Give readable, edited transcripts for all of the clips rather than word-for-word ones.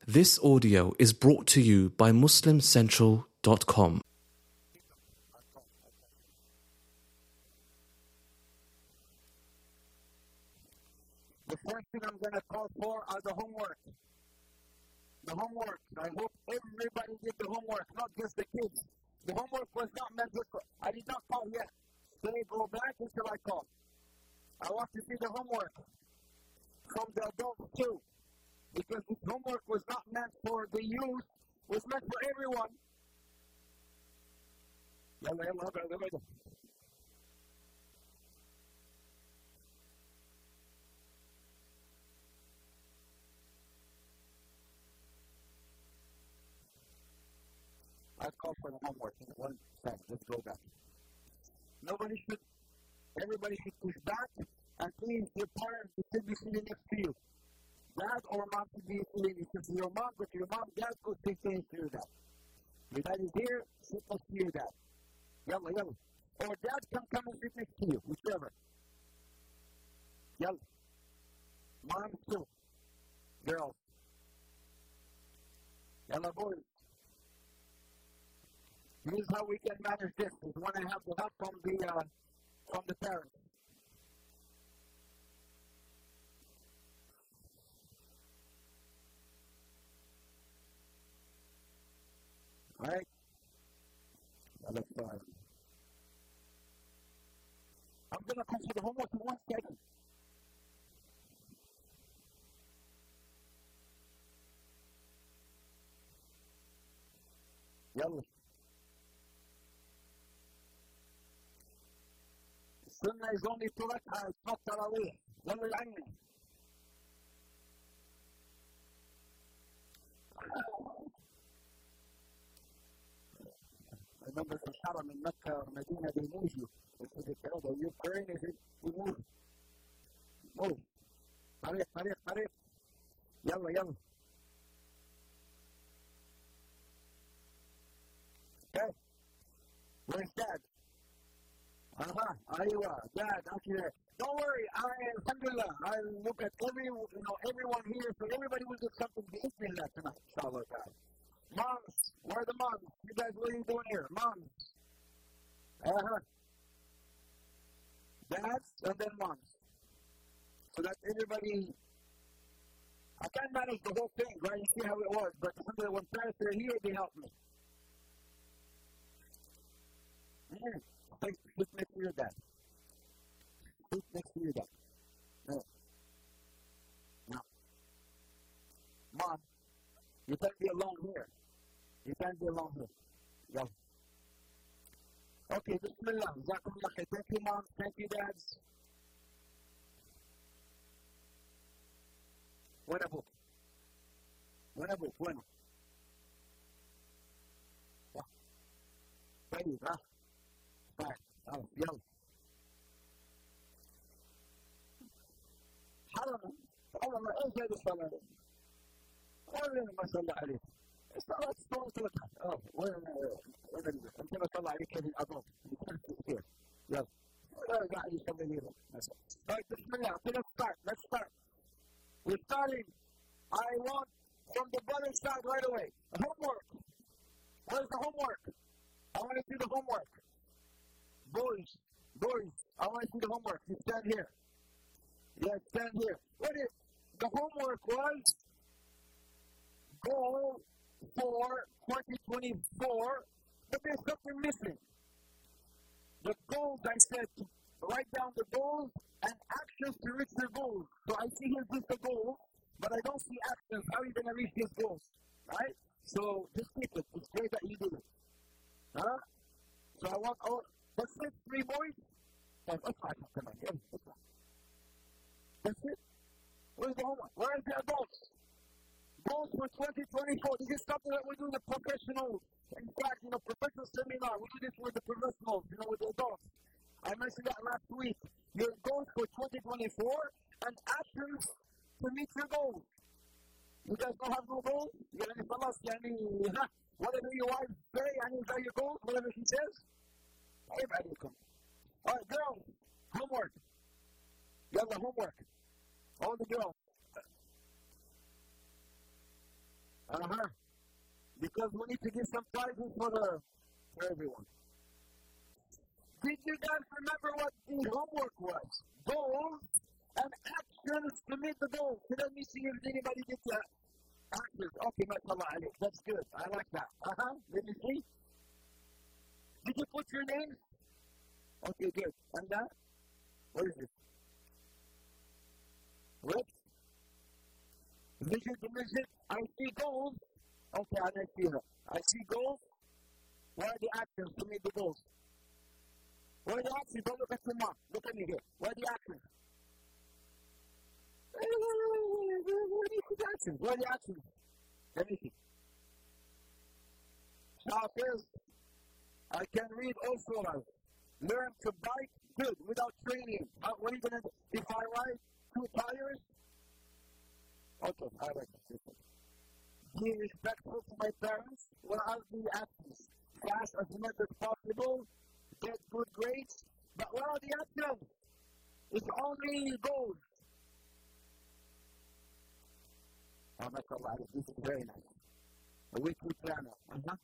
This audio is brought to you by MuslimCentral.com. The first thing I'm going to call for are the homework. The homework. I hope everybody did the homework, not just the kids. The homework was not meant for... I did not call yet. Stay, go back until I call. I want to see the homework from the adults too. Because this homework was not meant for the youth, it was meant for everyone. I call for the homework in 1 second. Let's go back. Everybody should push back, and please, your parents should be sitting next to you. Dad or mom should be sitting next to your mom, but your mom, dad, go sit next to your dad. Your dad is here, sit next to your dad. Yalla. Or dad can come and sit next to you, whichever. Yalla. Mom too. Girls. Yalla, boys. Here's how we can manage this. We want to have the help from the parents. All right? Now let's start. I'm going to come to the homework in 1 second. Yalla. Sunnah is only 2 rak'ahs, it's not tarawih. Yalla al-'anni. I remember the Haram in Mecca or Medina, they move you. They say, you're praying, they say, you move. Move. Tariq. Yalla. Okay. Where's Dad? Aywa, Dad, okay. Don't worry, alhamdulillah, I look at everyone here, so everybody will do something bi'ithnillah tonight, inshallah. Moms, where are the moms? You guys, what are you doing here? Moms. Dads, and then moms. So that everybody, I can't manage the whole thing, right? You see how it was, but alhamdulillah, when parents are here, they help me. Sit next to your dad. Sit next to your dad. No. Mom, you can't be alone here. Go. Okay, bismillah. Jazakumullah khair. Thank you, Mom. Thank you, Dads. Buena book. Bueno. طيب يلا حرم ايش هذه الصلاة؟ ما شاء الله عليك. الصلاة وين انت ما شاء الله عليك هذه الأضواء كثير. يلا قاعد يصلي لي. طيب بسم الله. Let's start. We're starting. I want from the brother's side right away. Homework. Where's the homework? I want to see the homework. Boys, I want to see the homework. You stand here. Yeah, stand here. The homework was goal for 2024, but there's something missing. The goals, I said, to write down the goals and actions to reach the goals. So I see here just the goals, but I don't see actions. How are you going to reach these goals? Right? So just keep it. It's great that you did it. Huh? So I want let's say 3 boys. That's it. Where's the homework? Where is the adults? Goals for 2024. This is something that we do in the professional. In fact, professional seminar. We do this with the professionals, with the adults. I mentioned that last week. Your goals for 2024 and actions to meet your goals. You guys don't have no goals? Whatever your wife say, is that your goals? Whatever she says? Everybody come. All right, girls, homework. Yalla, homework. All the girls. Because we need to give some prizes for everyone. Did you guys remember what the homework was? Goals and actions to meet the goals. So let me see if anybody gets that. Actions. Okay, mashallah Ali. That's good. I like that. Let me see. Did you put your name? Okay, good. And that? What is it? What? Vision. I see goals. Okay, I see them. I see goals. What are the actions to meet the goals? What are the actions? Don't look at your mom. Look at me here. What are the actions? What are the actions? Let me see. Hafiz, I can read all surahs. Learn to bike, good, without training. What are you going to do? If I ride 2 tires? Okay, I like this. Be respectful to my parents. What are the actions? Fast as much as possible. Get good grades. But what are the actions? It's only goals. Oh, mashallah, this is very nice. A weekly planner.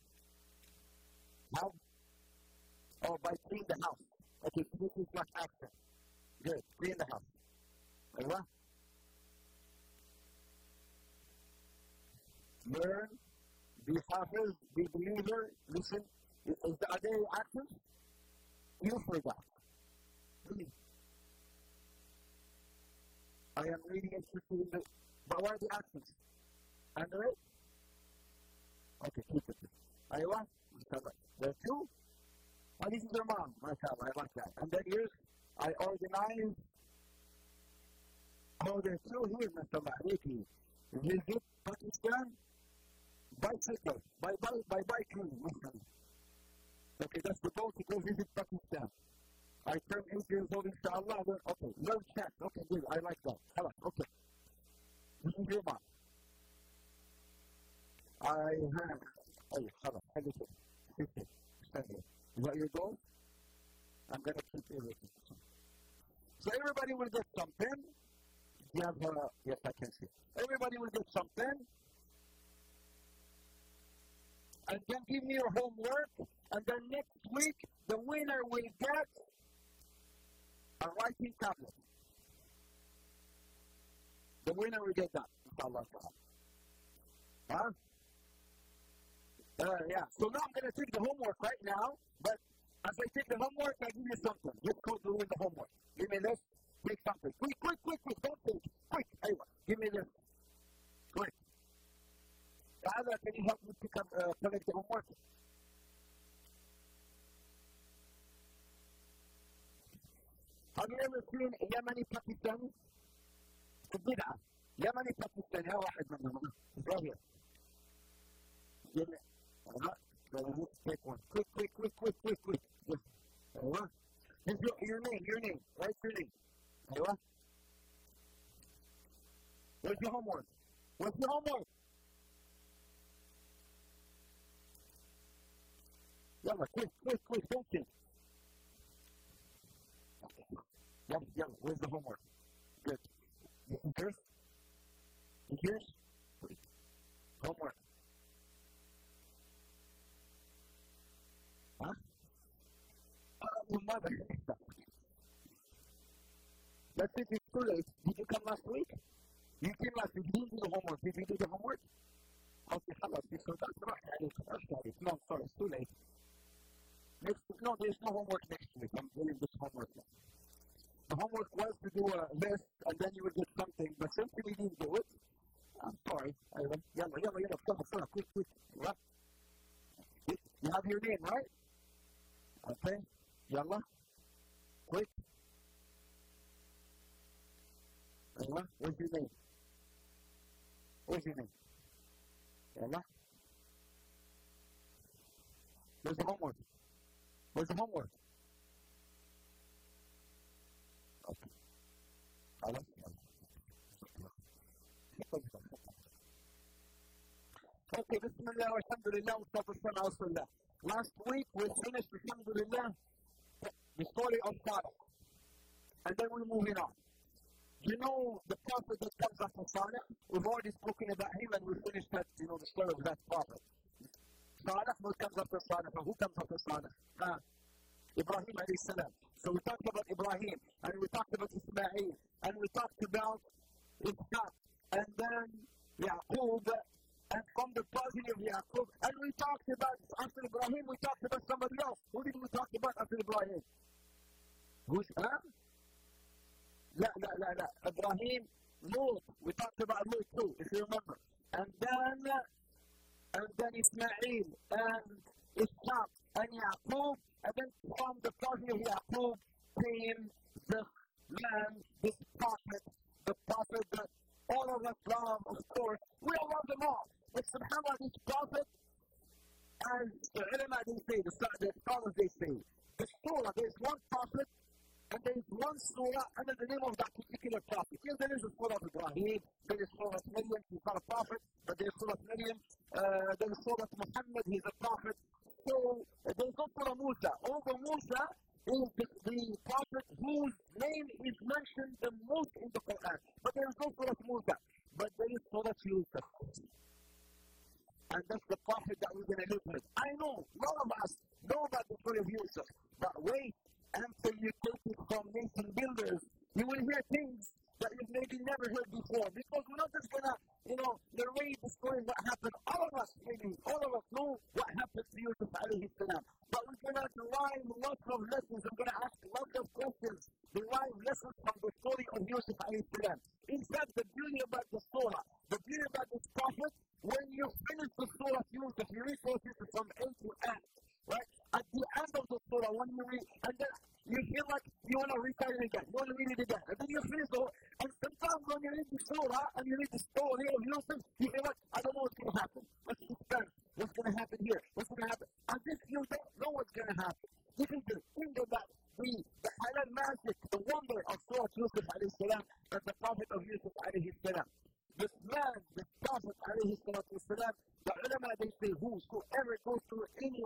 How? Oh, by cleaning the house. Okay, so this is like action. Good, clean the house. Alright? Learn, be hafiz, be believer, listen. Are there actions? You forgot. Really? I am reading it, but what are the actions? Under it? Okay, keep it. Aywa? There are 2. Oh, this is your mom. MashaAllah, I like that. And then here's, I organize. Oh, there's 2 here, MashaAllah. Visit Pakistan. Bicycle. By biking. Okay, that's the goal to go visit Pakistan. I turn 8 years old, inshallah. Okay, learn chat. Okay, good. I like that. Okay. This is your mom. I have. Oh, خلاص. Is that your goal? I'm going to keep everything. So everybody will get something. You have, yes, I can see. Everybody will get something. And then give me your homework. And then next week, the winner will get a writing tablet. The winner will get that. Inshallah. Huh? Yeah. So now I'm going to take the homework right now. But as I take the homework, I give you something. Let's go do the homework. Give me this. Take something. Quick. Don't think. Quick. Aywa. Give me this. Quick. Father, can you help me pick up, collect the homework? Have you ever seen Yemeni Pakistani? البدعة. Yemeni Pakistani. ها واحد منهم. Right here. Give me. Take one. Quick. Yes. Aywa. Your name. Write your name. Aywa. Where's your homework? Yalla, quick, don't think. Yalla, where's the homework? Good. Here's? Homework. Huh? Your mother. That's it, it's too late. Did you come last week? You came last week. You didn't do the homework. Did you do the homework? Okay, خلاص. So that's right. No, sorry, it's too late. No, there's no homework next week. I'm doing this homework now. The homework was to do a list, and then you would get something. But since we didn't do it, I'm sorry. Yalla, come, quick. What? You have your name, right? Okay. Yalla. Quick. Yalla. Where's your name? Yalla. Where's the homework? Okay. Okay, Bismillah, alhamdulillah, wa last week we finished, alhamdulillah, the story of Sarah. And then we're moving on. You know the prophet that comes after Salih? We've already spoken about him and we finished that, the story of that prophet. Salih, who comes after Salih? Who comes after Salih? Ibrahim alayhi salam. So we talked about Ibrahim, and we talked about Ismail, and we talked about Ishaq, and then Yaqub, and from the progeny of Yaqub, and we talked about, after Ibrahim, we talked about somebody else. Who did we talk about after Ibrahim? Who's, لا. Ibrahim, Lut. We talked about Lut too, if you remember. And then Ismail, and Ishaq, and Yaqub, and then from the progeny of Yaqub came the man, this prophet, the prophet that all of us love, of course. We all love them all. But subhanAllah, this prophet, as the ulama they say, the scholars they say, the surah, there's one prophet, and there is one surah under the name of that particular prophet. Yes, there is a surah of Ibrahim, there is surah of Maryam, he's not a prophet, but there is surah of Maryam, there is surah of Muhammad, he's a prophet. So, there is no surah Musa. Over Musa is the prophet whose name is mentioned the most in the Quran. But there is no surah Musa. But there is surah Yusuf. And that's the prophet that we're going to live with. I know, none of us know about the story of Yusuf. But wait until you take it from nation builders. You will hear things that you've maybe never heard before. Because we're not just going to, narrate the story of what happened. All of us know what happened to Yusuf alayhi salam. But we're going to derive lots of lessons. I'm going to ask lots of questions. Derive lessons from the story of Yusuf alayhi salam. In fact, the beauty about the surah, the beauty about this prophet, when you finish the surah of Yusuf, you read Yusuf from end to end. Right? At the end of the surah, when you read, and then you feel like you want to recite it again, you want to read it again, and then you finish the whole, and sometimes when you read the surah and you read the story of Yusuf, you feel like, I don't know what's going to happen. What's going to happen here? What's going to happen? As if you don't know what's going to happen. This is the thing about the halal magic, the wonder of Surah Yusuf alayhi salam, and the prophet of Yusuf alayhi salam. This man, this prophet alayhi salatu wasalam, the ulama they say whoever goes through any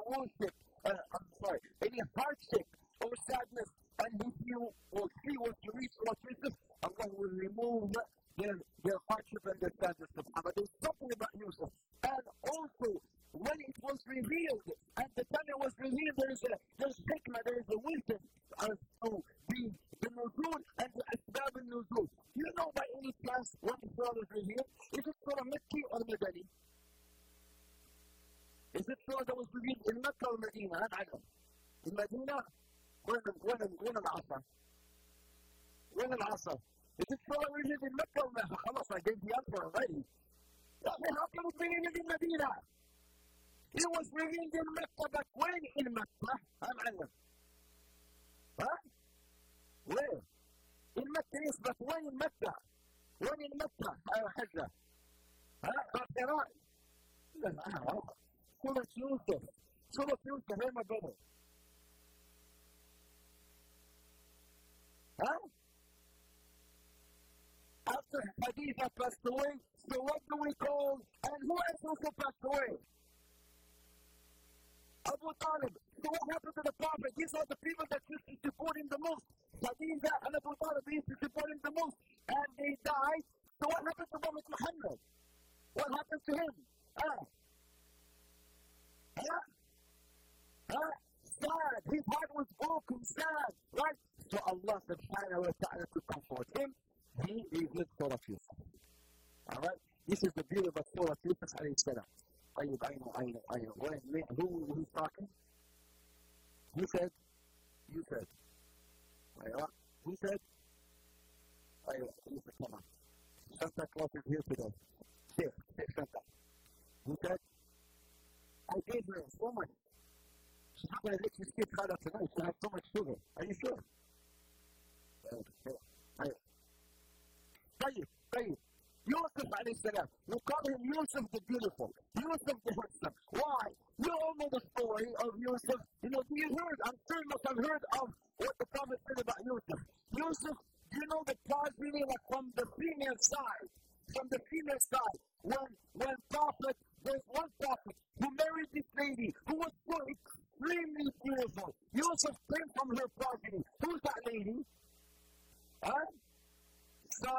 any hardship or sadness, and if you will see what you read Surah Yusuf, Allah will remove their hardship and their sadness. But there's something about Yusuf. And also, when it was revealed, at the time it was revealed, there's hikmah, there is a wisdom as to the nuzul and the asbab al-nuzul. Do you know by any chance when the surah was revealed? Is it surah Makki or Madani? Is it surah that was revealed in Mecca or Medina? I don't know. In Medina? When al-Asr? When al-Asr? Is it surah revealed in Mecca or Medina? خلاص, I gave the answer already. How can it be revealed in Medina? It was revealed in Mecca, but when in Mecca? Huh? Where? In Mecca, yes, but when in Mecca? When in Mecca? Hajjah. Baqirat. Surah Yusuf. Surah Yusuf, where my brother? After Khadija passed away, so what do we call, and who else also passed away? Abu Talib. So what happened to the Prophet? These are the people that used to support him the most. Khadija and Abu Talib used to support him the most. And they died. So what happened to Prophet Muhammad? What happened to him? Sad. His heart was broken, sad. Right? So Allah subhanahu wa ta'ala to comfort him, he revealed Surah Yusuf. Alright? This is the beauty of Surah Yusuf alayhi salam. I know. Who's talking? Who said? You said. Who said? Yusuf, come on. Santa Claus is here today. Here, Santa. Who said? I gave her so much. She's not going to let you skip Khala tonight. She has so much sugar. Are you sure? طيب. Yusuf alayhi salam. We call him Yusuf the Beautiful. Yusuf the Handsome. Why? You all know the story of Yusuf. I'm sure you must have heard of what the Prophet said about Yusuf. Yusuf, do you know the progeny from the female side? From the female side. When Prophet, there's one Prophet who married this lady who was so extremely beautiful. Yusuf came from her progeny. Who's that lady? So,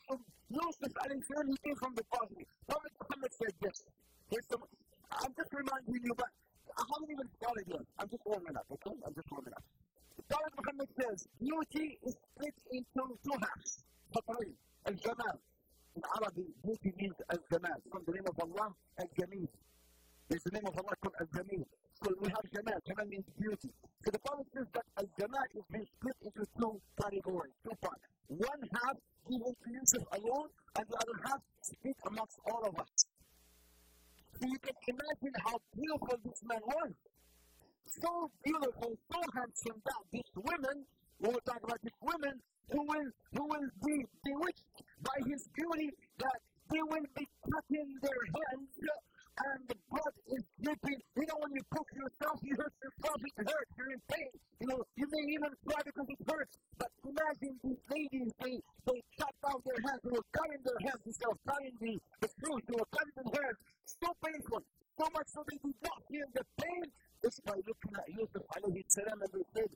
Yusuf alayhi salam, he came from the positive. Prophet Muhammad said this. I'm just reminding you, but I haven't even started yet. I'm just warming up, okay? I'm just warming up. Prophet Muhammad says, beauty is split into two halves. Fatari, al-Jamal. In Arabic, beauty means al-Jamal. From the name of Allah, al-Jameel. There's the name of Allah called al-Jameel. So we have Jamal. Jamal means beauty. So the Prophet says that al-Jamal is being split into two categories, two parts. One half given to Yusuf alone, and the other half split amongst all of us. So you can imagine how beautiful this man was. So beautiful, so handsome that these women, we will talk about these women, who will be bewitched by his beauty, that they will be cutting their hands and the blood is dripping. You know, when you poke yourself, you hurt yourself, it hurts, you're in pain. You know, you may even cry because it hurts. But imagine these ladies, they cut out their hands, they were cutting their hands instead of cutting the fruit, they were cutting their hands. So painful. So much so they did not feel the pain. Just by looking at Yusuf alayhi salam and they said,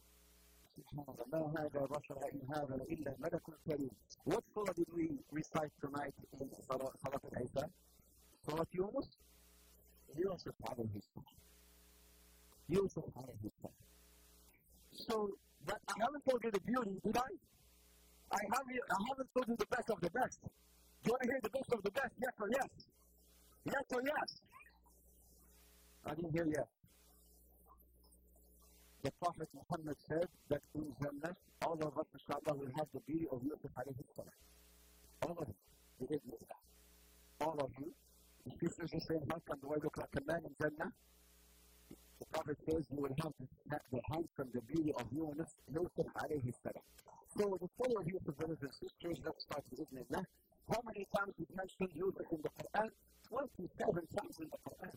what surah did we recite tonight in Salat al-Isha? Salat Yunus? Yusuf alayhi salam. Yusuf alayhi salam. So, but I haven't told you the beauty, did I? I haven't told you the best of the best. Do you want to hear the best of the best? Yes or yes? Yes or yes? I didn't hear yes. The Prophet Muhammad said that in Jannah, all of us, inshallah, will have the beauty of Yusuf alayhi salam. All of you. All of you. The sisters are saying, how come do I look like a man in Jannah? The Prophet says you will have the handsome, the beauty of Yusuf alayhi salam. So the story of Yusuf, brothers and sisters, let's start with Ibn. How many times is mentioned Yusuf in the Quran? 27 times in the Quran.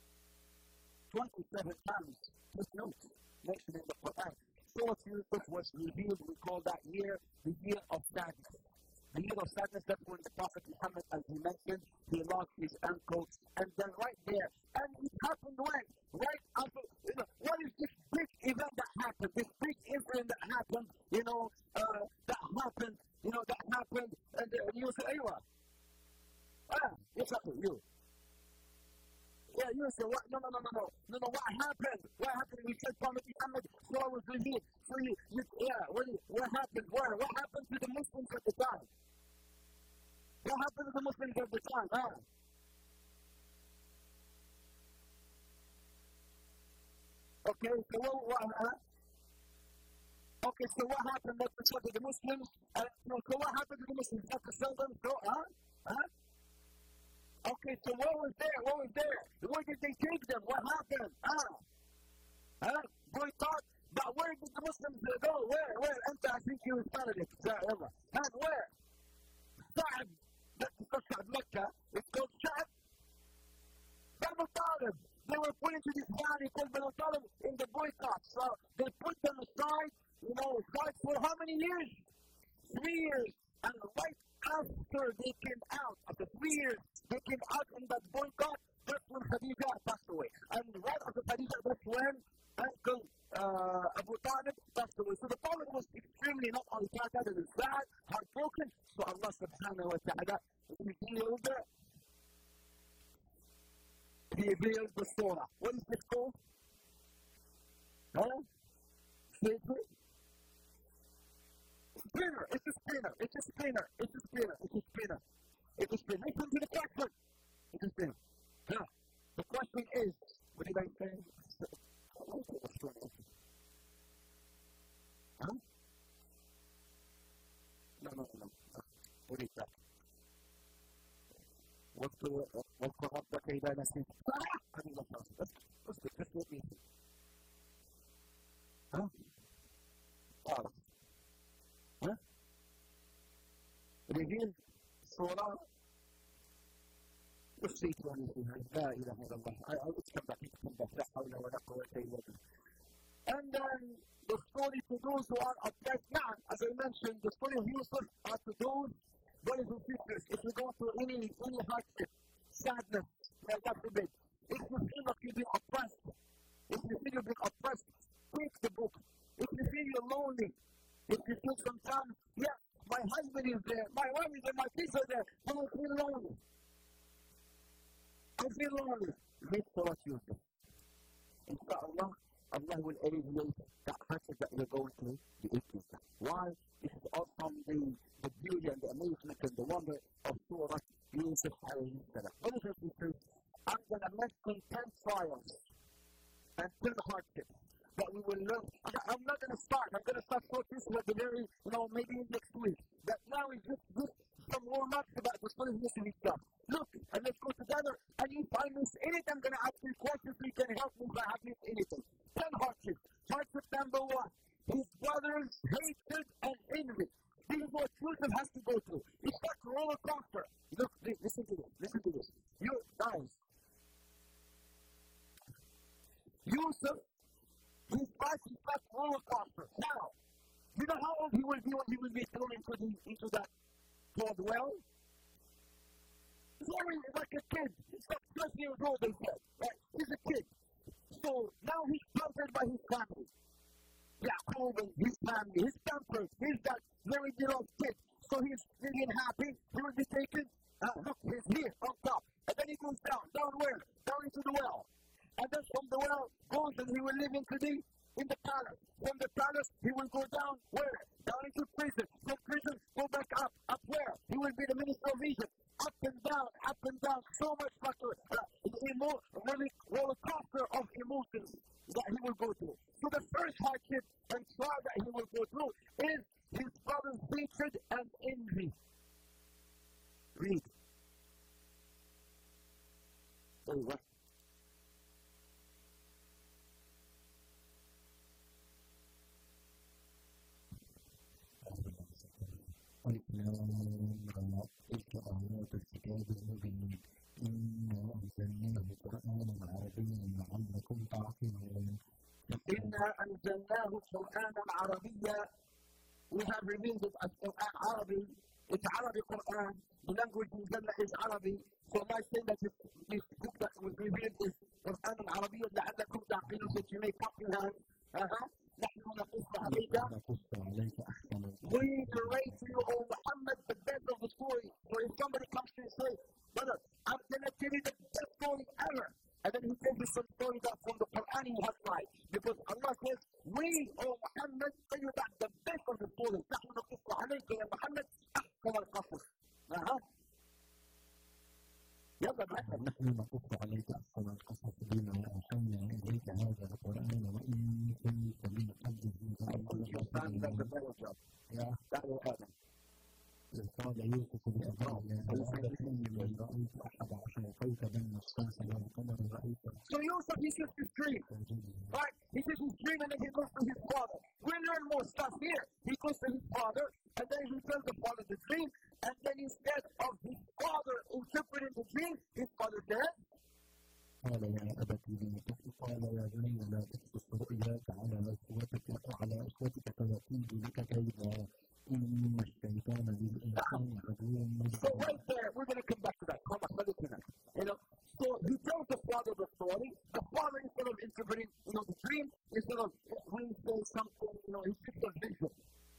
27 times. Just note, mentioned in the Quran. Surah Yusuf was revealed, we call that year the year of sadness. The year of sadness, that's when the Prophet Muhammad, as he mentioned, he lost his uncle. And then right there, and it happened when? Right after, what is this big event that happened? This big incident that happened, that happened, and you say, Aywa. Yes, you. Yeah, you say, what? No, what happened? What happened? We said Prophet Muhammad, Surah was revealed. What happened? What happened to the Muslims at the time? What happened to the Muslims at the time? Okay, so what happened? Let's talk to the Muslims. So what happened to the Muslims? Not to sell them? Okay, so what was there? Where did they take them? What happened? Boycott? But where did the Muslims go? Where? I think you started it. And where? Sa'ad. That's not Sa'ad Mecca. It's called Sa'ad. Banu Talib. They were put into this valley called Banu Talib in the boycott. So they put them aside, aside for how many years? 3 years. And right after they came out, after 3 years, they came out in that boycott, that's when Khadija passed away. And right after Khadija, that's when Uncle Abu Talib passed away. So the Prophet was extremely not only sad, and sad, heartbroken. So Allah subhanahu wa ta'ala revealed the surah. What is this called? Spinner. It's a spinner. Listen to the question. It's a spinner. Now, the question is, what did I say? No. What is that? واذكر ربك إذا نسيت. Let's let me see. Reveal Surah. Let's see to anything. لا إله إلا الله. Let's come back. لا حول ولا قوة إلا بالله. And then the story to those who are oppressed. Now, as I mentioned, the story of Yusuf are to those brothers and sisters. If you go through any hardship, sadness, may God forbid. If you feel like you've been oppressed, take the book. If you feel you're lonely, if you feel sometimes, my husband is there, my wife is there, my kids are there, but I feel lonely. I feel lonely. Make Salat Yusuf. Inshallah, Allah will alleviate that hardship that you're going through, the issues. Why? This is all from the beauty and the amazement and the wonder of Surah Yusuf alayhi salam. Brothers and sisters, I'm going to mention 10 trials and 10 hardships that we will learn. I'm not going to start. I'm going to start this with the very, maybe next week. That now is just some warm-up about the Surah Yusuf stuff. Look, and let's go together. And if I miss anything, I'm going to ask you questions so you can help me if I have missed anything. 10 hardships. Hardship number 1. His brother's hatred and envy. This is what Yusuf has to go through. It's like a roller coaster. Look, listen to this. Listen to this. You guys. Yusuf, his life is like a roller coaster. Now, you know how old he will be when he will be thrown into that cold well? He's only like a kid. He's like 12 years old, they said. Right? He's a kid. So now he's pampered by his family. Yaqub and his family, his pampered. He's that very beloved kid. So he's feeling happy. He will be taken. Look, he's here on top. And then he goes down. Down where? Down into the well. And then from the well goes and he will live in the palace. From the palace, he will go down where? Down into prison. From prison, go back up. Up where? He will be the minister of Egypt. Up and down, so much like a roller coaster of emotions that he will go through. So the first hardship and trial that he will go through is his brother's hatred and envy. Read. Say what? تلك آيات الكتاب المبين إنا أنزلناه قرآنا عربيا لعلكم تعقلون إنا أنزلناه قرآنا عربيا. We have revealed it as Quran Arabic. It's Arabic Quran. The language in Jannah is Arabic. So I say that this book that was revealed is Quran Arabiya لعلكم تعقلون, so you may comprehend. نحن نقص عليك. We narrate to you, O Muhammad, the best of the story. So if somebody comes to you and says, brother, I'm going to tell you the best story ever. And then he tells you some story that from the Quran he has right. Because Allah says, we, O Muhammad, tell you that the best of the story. نحن نقص عليك يا محمد أحسن القصص. نحن نقص عليك أحسن القصص بما أوحينا إليك هذا القرآن وإن كنت من قبله إذ قال يوسف لأبيه هذا إني رأيت 11 كوكبا والشمس والقمر رأيتهم. So Yusuf, he sees his dream. Right? He sees his dream and then he goes to his father. We learn more stuff here. He goes to his father and then he tells the father the dream, and then instead of his father interpreting the dream, his father says, قال يا أبت لم تخف قال يا بني لا تقصص رؤياك على إخوتك فيكيد لك كيدا إن الشيطان للإنسان عدو مبين. So right there, we're going to come back to that. So he tells the father the story. The father, instead of interpreting, the dream, instead of when he says something, he sees a vision.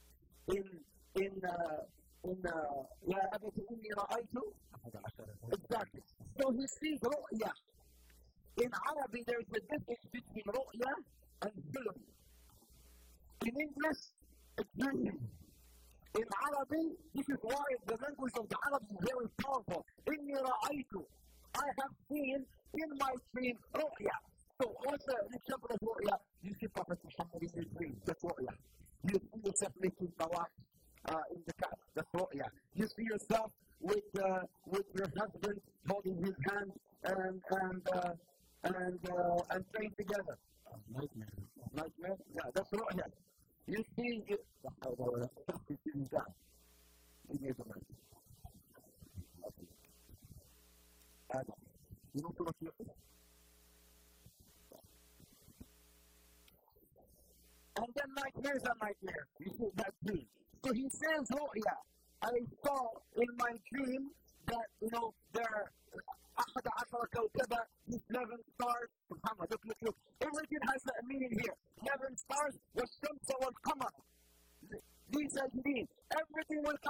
يا أبت إني رأيت. Exactly. So he sees رؤيا. In Arabic, there is a difference between رؤيا and film. In English, it's dream. In Arabic, this is why the language of the Arabs is very powerful. إني رأيت. I have seen in my dream رؤيا. So what's the example of رؤيا? You see Prophet Muhammad in your dream. That's رؤيا. You see yourself making tawaf in the Kaaba. That's رؤيا. You see yourself with your husband holding his hand and praying together. Nightmare? Yeah, that's رؤيا. You see it. And then nightmares are nightmares. You see that dream. So he says, I saw in my dream that, there are 11 كوكبا, 11 stars. Muhammad, look. Everything has a meaning here. 11 stars, والشمس والقمر. These are meaning. Everything will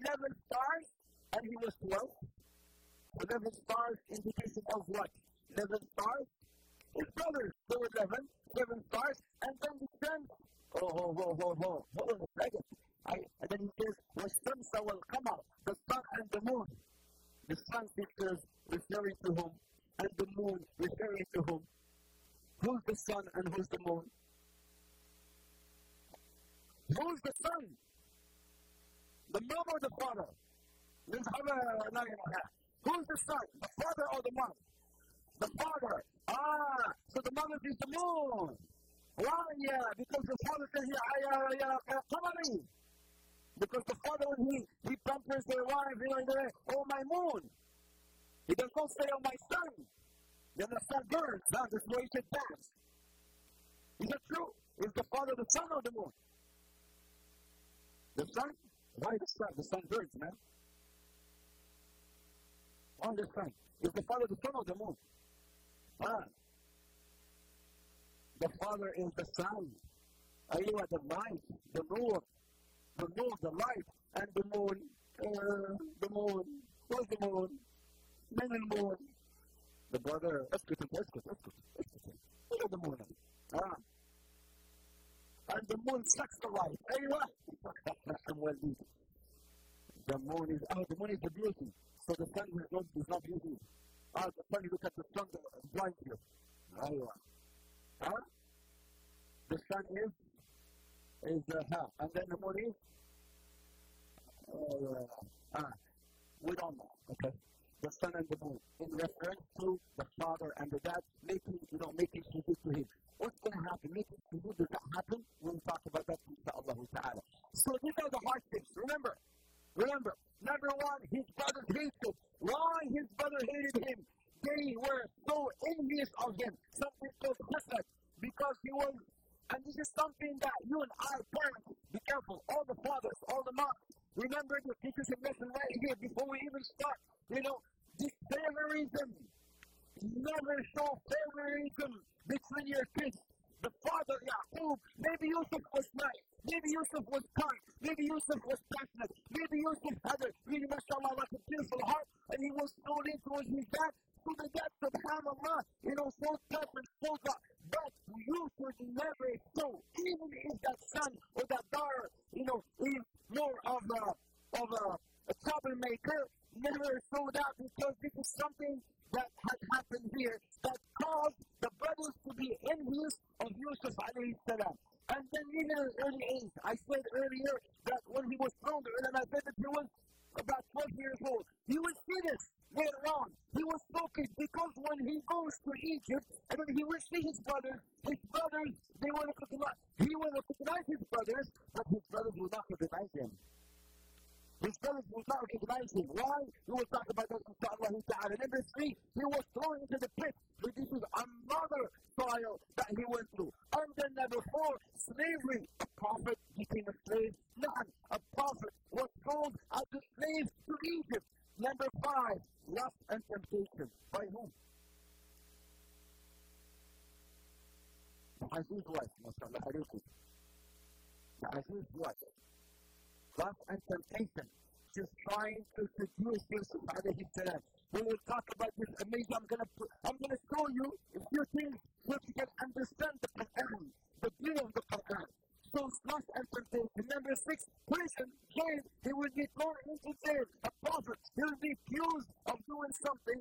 11 stars and he was 12. 11 stars, indication of what? 11 stars. His brothers, there were 11 stars, and then the sun. Hold on a second. And then he says, وَالشَّمْسَ وَالْقَمَرَ, the sun and the moon. The sun pictures referring to whom? And the moon referring to whom? Who's the sun and who's the moon? Who's the son? The mom or the father? Who's the son? The father or the mom? The father. So the mother is the moon. Why? Yeah, because the father says, because the father, when he pampers their wife, oh my moon. He does not say, oh my son. Then the sun burns. That's why he said that. Is that true? Is the father the son or the moon? The sun? Why the sun? The sun burns, man. Why the sun? Is the father the sun or the moon? The father is the sun. You are the light, the moon, the light, and the moon. Where's the moon? The moon. The brother. Let's go. Look at the moon. And the moon sucks the light. The moon is the beauty. So the sun is not beauty. The sun, you look at the sun, blind you. The sun is and then the moon is we don't know. Okay. The sun and the moon in reference to the father and the dad making sujood to him. What's going to happen? Making sujood does not happen. We'll talk about that inshaAllah ta'ala. So these are the hardships. Remember, number one, his brothers hated. Why his brother hated him? They were so envious of him. Something called hasad. Because he was, and this is something that you and I, parents, be careful. All the fathers, all the moms, remember the teachers and lesson right here before we even start. This favoritism. Never show favoritism between your kids. The father, Yaqub, maybe Yusuf was nice. Maybe Yusuf was kind. Maybe Yusuf was passionate. Maybe Yusuf had a really, mashallah, like a beautiful heart, and he was thrown in towards his dad. So the dad, subhanAllah, so tough and so tough. But you should never show, even if that son or that daughter, is more of a troublemaker, never show that, because this is something that had happened here that caused the brothers to be envious of Yusuf alayhi salam. And then even at an early age, I said earlier that when he was thrown, and I said that he was about 12 years old. He will see this later on. He was focused because when he goes to Egypt, and then he will see his brothers, they will recognize. He will recognize his brothers, but his brothers will not recognize him. His brothers will not recognize him. Why? We will talk about that inshaAllah ta'ala. Number 3, he was thrown into the pit. So this is another trial that he went through. And then number 4, slavery. A prophet became a slave. None. A prophet was sold as a slave to Egypt. Number 5, lust and temptation. By whom? The Aziz wife. MashaAllah alaykum. The Aziz wife. Lust and temptation. She's trying to seduce Yusuf alayhi salam. We will talk about this amazing. I'm gonna show you a few things so you can understand the Quran, the beauty of the Quran. So lust and temptation. Number 6, prison, jail. He will be thrown into jail. A prophet. He will be accused of doing something.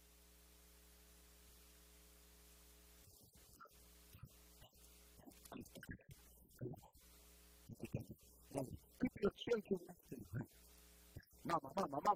Keep your children next to you. Mama.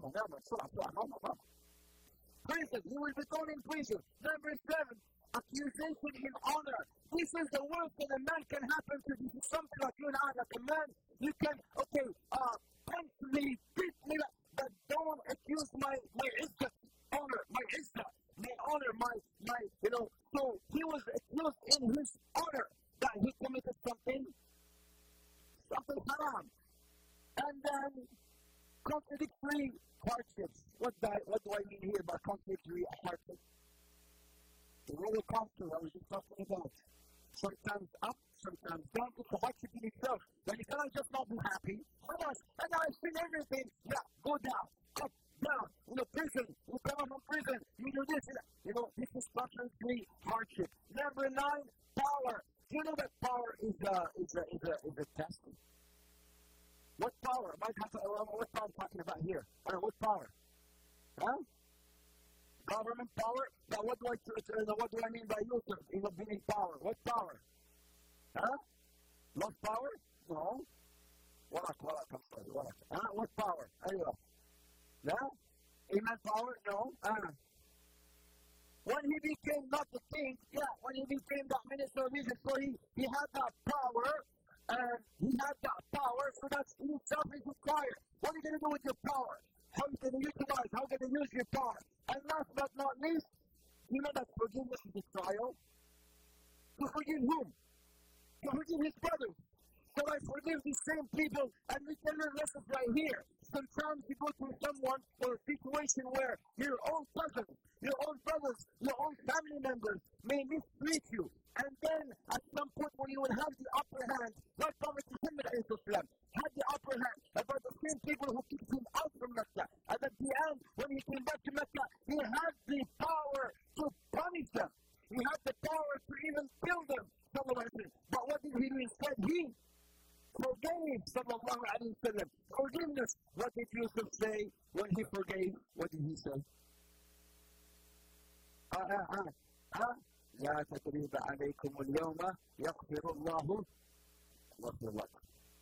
Prison. He will be thrown in prison. Number 7, accusation in honor. This is the worst that a man can happen to. This is something like you and I, like a man. You can, punch me, beat me, but don't accuse my izzah, honor, my izzah, my honor, my. So he was accused in his honor that he committed something haram. And then contradictory hardships. What do I mean here by contradictory hardships? The roller coaster I was just talking about. Sometimes up, sometimes. Don't get the hardship in itself. Then you cannot just not be happy. Otherwise, and I've seen everything. Yeah, go down, up, down. Prison. You come out from prison. You do this. This is constantly hardship. Number 9, power. Do you know that power is a test? What power? What power am I talking about here? What power? Huh? Government power? Now, what do I mean by Yusuf? Being in power. What power? Huh? Love power? No. What power? Aywa. Yeah? Iman power? No. When he became not the king, when he became the minister of Egypt, so he had that power, and he had that power, so that's in itself is required. What are you going to do with your power? How are you going to utilize? How are you going to use your power? And last but not least, you know that forgiveness is a trial? To forgive whom? To forgive his brothers. So I forgive these same people, and we can learn lessons right here. Sometimes you go to someone or a situation where your own cousins, your own brothers, your own family members may mistreat you. And then at some point when you will have the upper hand, like Prophet Muhammad had the upper hand about the same people who kicked him out from Mecca. And at the end, when he came back to Mecca, he had the power to punish them. He had the power to even kill them. But what did he do instead? He forgave, sallallahu alayhi wa sallam. Forgiveness. What did Yusuf say when he forgave? What did he say? لا تثريب عليكم اليوم يغفر الله يغفر لكم.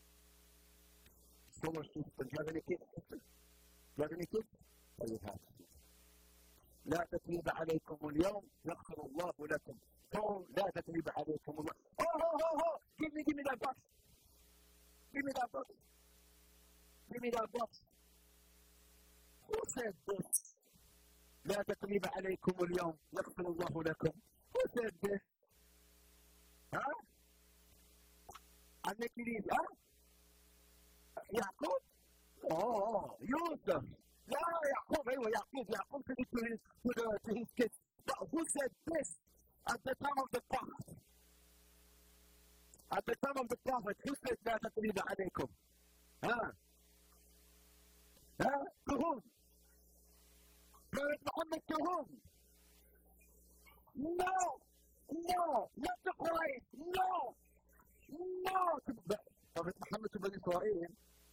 So much to do you have any kids? Do you have any kids? Oh, you have. لا تثريب عليكم اليوم يغفر الله لكم. So لا تثريب عليكم الله. Oh, give me that box. Give me that box. Give me that box. Who said this? لا تثريب عليكم اليوم يغفر الله لكم. Who said this? Huh? النكرين, huh? Yaqub? Oh, Yusuf. Yeah, Yaqub said it to his kids. But who said this at the time of the prophet? At the time of the prophet, who said لا تثريب عليكم? Huh? To whom? Prophet Muhammad to whom? No, not to Christ. No. Prophet Muhammad to Bani Israel.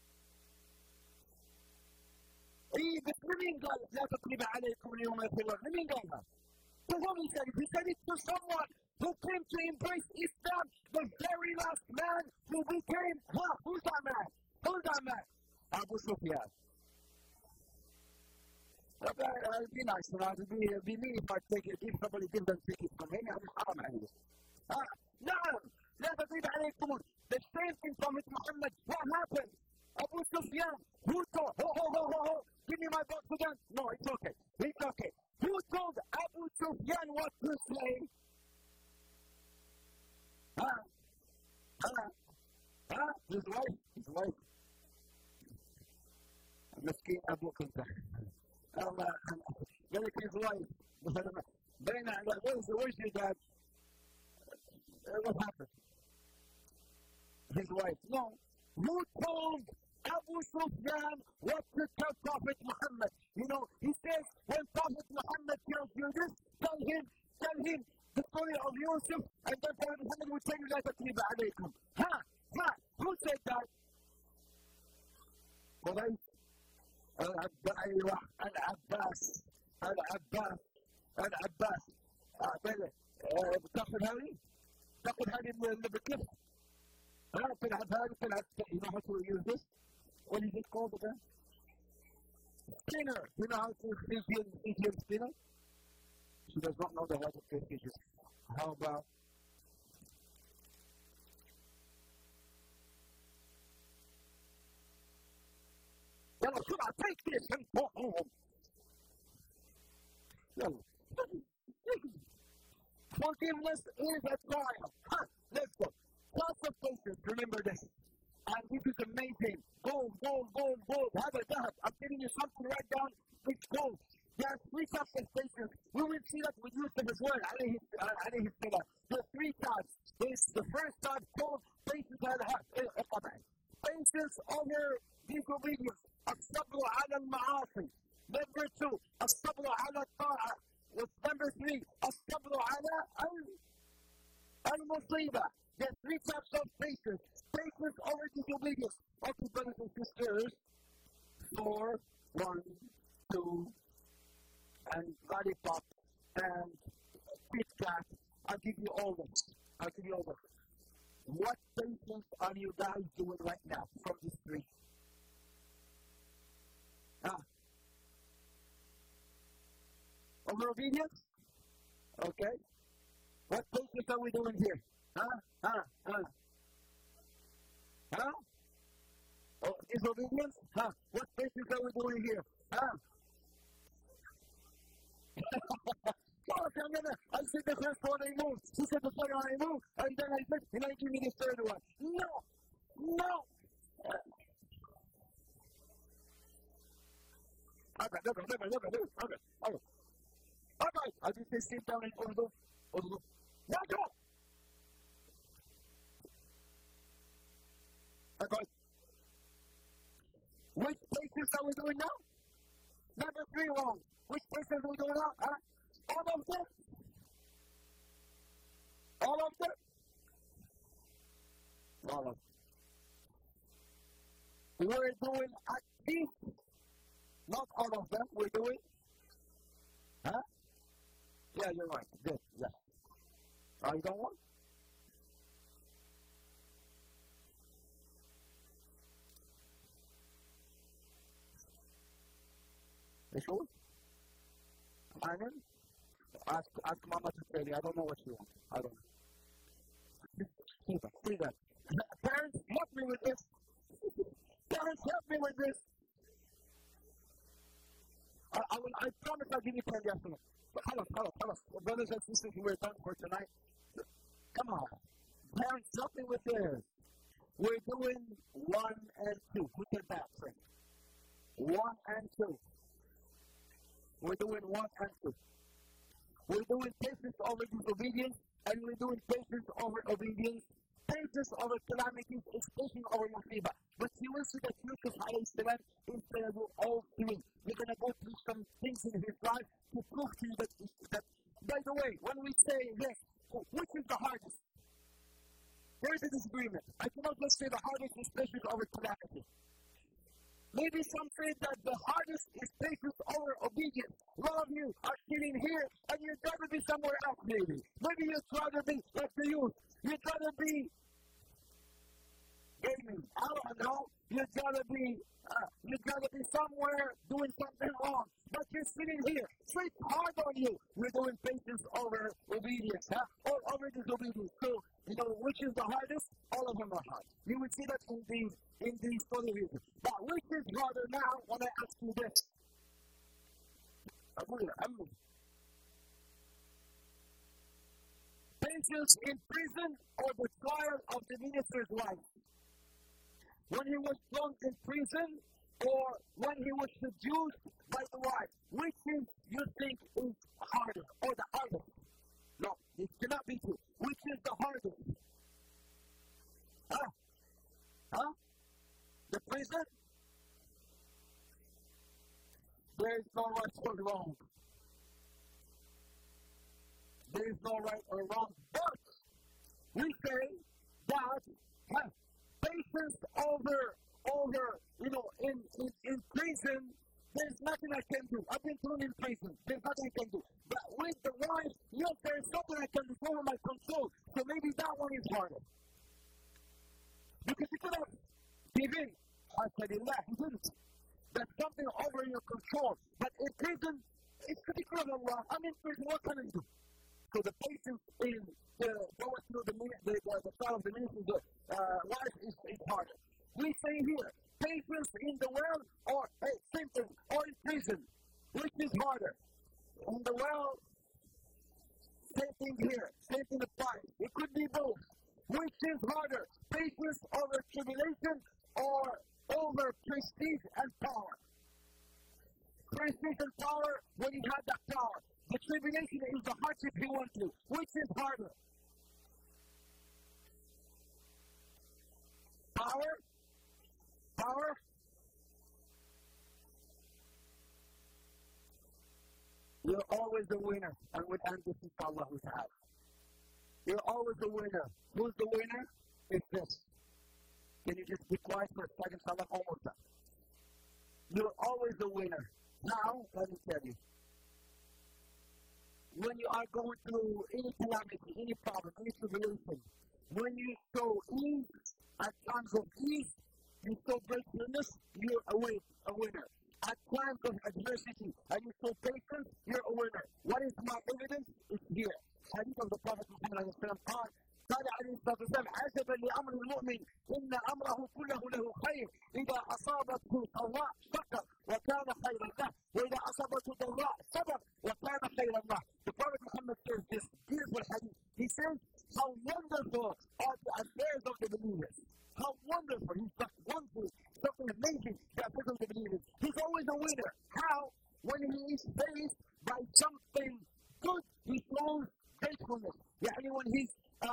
بس لمين قال لا تثريب عليكم اليوم يغفر الله؟ لمين قالها؟ To whom he said it? He said it to someone who came to embrace Islam, the very last man who became, who's that man? Abu Sufyan. It'd be nice, it'd be me if I give somebody give them tickets from him. I'm haram عليه. نعم, لا تثريب عليكم. The same thing from Muhammad. What happened? Abu Sufyan, who told, give me my box again. No, it's okay. Who told Abu Sufyan what to say? His wife. Miskin Abu Kunta. Like his wife. Where's your dad? What happened? His wife. No. Who told Abu Sufyan what to tell Prophet Muhammad? He says, when Prophet Muhammad tells you this, tell him the story of Yusuf, and then Prophet Muhammad will tell you لا تثريب عليكم. Who said that? Quraysh. العباس. تاخذ هذه اللي بكيف. تلعب هذه you know how to use this? What is it called again? Spinner. You know how to Indian spinner? She does not know the word of prestigious. How about should I take this and go home? Forgiveness is a trial. Let's go. Lots of patience, remember this. And this is amazing. Gold. Have a dahab. I'm giving you something right down. It's gold. There are 3 types of patience. We will see that with Yusuf as well. The 3 types. The is the first time called patience patience over disobedience. الصبر على المعاصي. Number 2, الصبر على الطاعة. Number 3, الصبر على المصيبة. There are 3 types of patience. Patience over disobedience. Okay, brothers and sisters. 4, 1, 2, and lollipop, and Kit Kat. I'll give you all this. What patience are you guys doing right now from these 3? Over obedience? Okay. What patience are we doing here? Oh, disobedience? What patience are we doing here? I said the first one I moved. She said the second one I moved. And then I said, and I give me the third one. No. Okay. All right. I just say sit down and go. Now go. Okay. Which patience are we doing now? Number 3 wrong. Which patience are we doing now? All of them? We're doing at least, not all of them, we're doing, Yeah, you're right. Good, yeah. You don't want? You sure? Iron? Ask Mama to tell you. I don't know what you want. I don't know. See that. Parents, help me with this. I promise I'll give you candy afternoon. But hello. Brothers and sisters, we're done for tonight. Come on. Parents, help me with this. We're doing 1 and 2. Who did that, friend? 1 and 2. We're doing 1 and 2. We're doing patience over disobedience, and we're doing patience over obedience, patience over calamities, patience over musiba. But you will see that Yusuf alayhi salam is going to do all 3. We're going to go through some things in his life to prove to you that by the way, when we say this, which is the hardest? There is a disagreement. I cannot just say the hardest is patience over calamity. Maybe some say that the hardest is patience over obedience. A lot of you are sitting here and you'd rather be somewhere else, maybe. Maybe you'd rather be like the youth. You'd rather be gaming. I don't know. You'd rather be somewhere doing something wrong. But you're sitting here. So it's hard on you. We're doing patience over obedience, or over disobedience. So, which is the hardest? All of them are hard. You would see that in these study videos. But which is harder now when I ask you this? Patience in prison or the trial of the minister's wife? When he was thrown in prison or when he was seduced by the wife? Which is you think is harder or the hardest? No, it cannot be true. Which is the hardest? The prison? There is no right or wrong. There is no right or wrong. But we say that patience over in prison, there's nothing I can do. I've been thrown in prison. There's nothing I can do. But with the wife, yes, there's something I can do over my control. So maybe that one is harder. Because you could have given, I said, he didn't. That's something over your control. But in prison, it's pretty clear Allah. I'm in prison, what can I do? So the patience in going through the trial of the minister's wife is harder. We say here, patience in the well or same thing, or in prison. Which is harder? In the well, same thing here. Same thing applies. It could be both. Which is harder? Patience over tribulation or over prestige and power? Prestige and power when you have that power. The tribulation is the hardship he went through. Which is harder? Power. Power. You're always the winner. And we'll end this inshallah ta'ala. You're always the winner. Who's the winner? It's this. Can you just be quiet for a second? Inshallah, almost done. You're always the winner. Now, let me tell you. When you are going through any calamity, any problem, any tribulation, when you show ease, at times of ease, you show gratefulness, you're a winner. At times of adversity, and you show patience, you're a winner. What is my evidence? It's here. Hadith of the Prophet Muhammad قال قال عليه الصلاة والسلام عجبا لأمر المؤمن إن أمره كله له خير إذا أصابته ضراء شكر وكان خيرا له وإذا أصابته ضراء صبر وكان خيرا له. The Prophet Muhammad says this beautiful hadith. He says how wonderful are the affairs of the believers. How wonderful. He's just wonderful. Something amazing that happens to the believers. He's always a winner. How? When he is faced by something good, he shows gratefulness. يعني when he's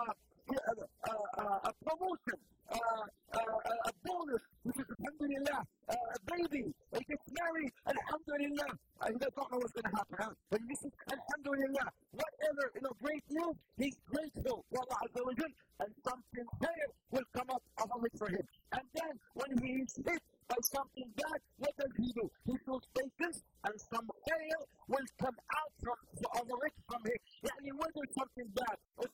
a promotion, a bonus, which is alhamdulillah, a baby, he gets married, alhamdulillah. I don't know what's going to happen, huh? But this is alhamdulillah. Whatever, great news, he's grateful to Allah Azza wa Jal, and something better will come up of it for him. And then, when he is hit by something bad, what does he do? He shows patience, and some hail will come out from it from him. يعني when there's something bad, or